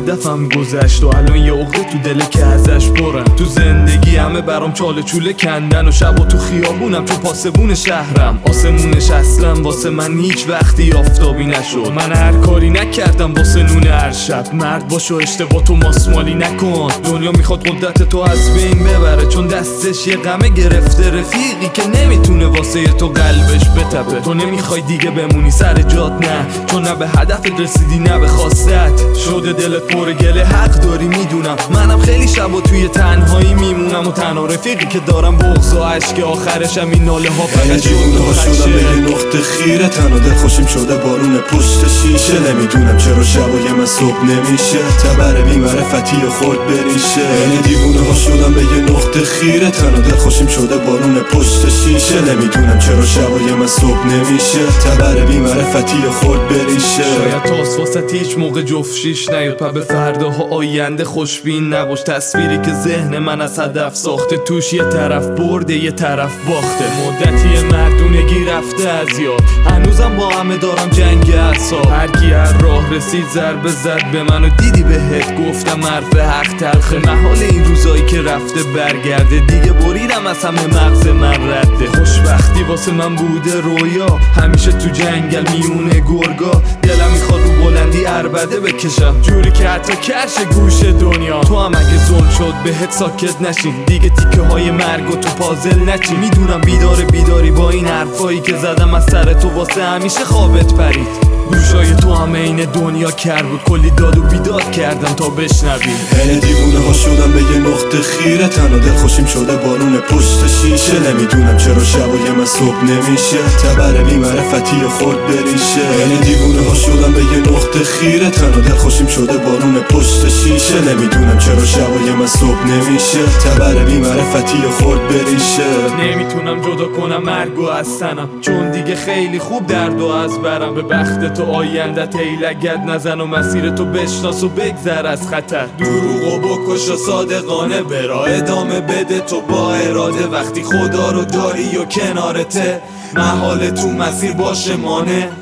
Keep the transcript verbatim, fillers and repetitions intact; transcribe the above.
هدفم گذشت و الان یه عقده تو دل که ازش برم. تو زندگی همه برام چاله چوله کندن و شب و تو خیابونم تو پاسبون شهرم. آسمونش اصلا واسه من هیچ وقتی آفتابی نشد. من هر کاری نکردم واسه نون هر شب. مرد باش و اشتباه تو ماسمالی نکن. دنیا میخواد قدرت تو از بین ببره، چون دستش یه غمه گرفته. رفیقی که نمیتونه واسه تو قلبش بتپه. تو نمیخوای دیگه بمونی سر جات، نه چون نه به هدفت رسیدی نه به خواستت. شده دلت پر گله، حق داری میدونم. منم خیلی شبا توی تنهایی میمونم و تنها رفیقی که دارم بغض و عشق آخرشم این ناله ها فقط جونه ها شدم به یه نقطه خیره. تنها دل خوشیم شده بارون پشت شیشه. نمیدونم چرا شبای من صبح نمیشه. تبر بی معرفتی و خورد بریشه. یعنی دیوونه ها شدم به یه نقطه خیره. تنها دل خوشیم شده بارون پشت شیشه. نمیدونم چرا شبای من صبح نمیشه. تبر بی معرفتی و خورد بریشه. شاید تاس واسه هیچ موقع جفت شیش نیاد. پا به فرداها آینده خوشبین نباش. تصویری که ذهن من از هدف ساخته، توش یه طرف برده یه طرف باخته. مدتی مردونگی رفته از یاد، هنوزم با همه دارم جنگ اعصاب. هر کی هر راه رسید ضربه زد به من و دیدی بهت گفتم حرف حق تلخه. محال این روزایی که رفته برگرده، دیگه بریدم از همه مغز من رده. خوشبختی واسه من بوده رویا، همیشه تو جنگل میونه گرگا. دلم میخواد رو بلندی عربده بکشم، جوری که حتی کرش گوش دنیا. تو هم اگه ظلم شد بهت ساکت نشین، دیگه تیکه های مرگ و تو پازل نچین. میدونم بیدار بیداری با این حرفایی که زدم از سر تو واسه همیشه خوابت پرید. گوشای تو همه این دنیا کر بود، کلی داد و بیداد کردم تا بشنوی. این دیوونه ها شدم به یه نقطه خیره. تنها دل خوشیم شده بارون پشت شیشه. نمیدونم چرا شبای من صبح نمیشه. تبر بی معرفتی و خورد بریشه. این دیوونه ها شدم به یه نقطه خیره. تنها دل خوشیم شده بارون پشت شیشه. نمیدونم چرا شبای من صبح نمیشه. تبر بی معرفتی و خورد بریشه. نمیتونم جدا کنم مرگ و از تنم، چون دیگه خیلی خوب درد و از برم. به بخت تو آیندت ای لگد نزن و مسیر تو بشناس و بگذر از خطر. دروغ و بکش و صادقانه برا ادامه بده تو با اراده. وقتی خدا رو داری و کنارته، محال تو مسیر باشه مانه.